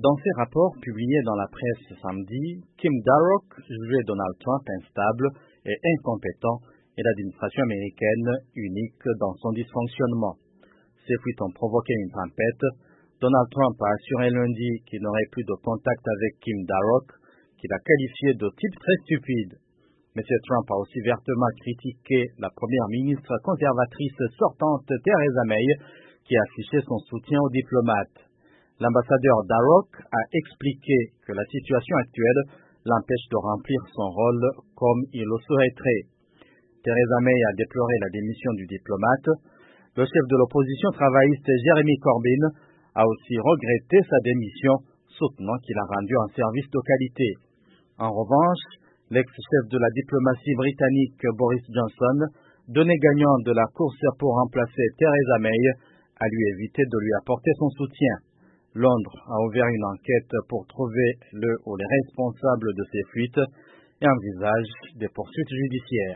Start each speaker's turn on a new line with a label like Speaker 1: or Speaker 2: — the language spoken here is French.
Speaker 1: Dans ses rapports publiés dans la presse samedi, Kim Darroch jugeait Donald Trump instable et incompétent et l'administration américaine unique dans son dysfonctionnement. Ces fuites ont provoqué une tempête. Donald Trump a assuré lundi qu'il n'aurait plus de contact avec Kim Darroch, qu'il a qualifié de type très stupide. M. Trump a aussi vertement critiqué la première ministre conservatrice sortante Theresa May, qui a affiché son soutien aux diplomates. L'ambassadeur Darroch a expliqué que la situation actuelle l'empêche de remplir son rôle comme il le souhaiterait. Theresa May a déploré la démission du diplomate. Le chef de l'opposition travailliste Jeremy Corbyn a aussi regretté sa démission, soutenant qu'il a rendu un service de qualité. En revanche, l'ex-chef de la diplomatie britannique Boris Johnson, donné gagnant de la course pour remplacer Theresa May, a lui évité de lui apporter son soutien. Londres a ouvert une enquête pour trouver le ou les responsables de ces fuites et envisage des poursuites judiciaires.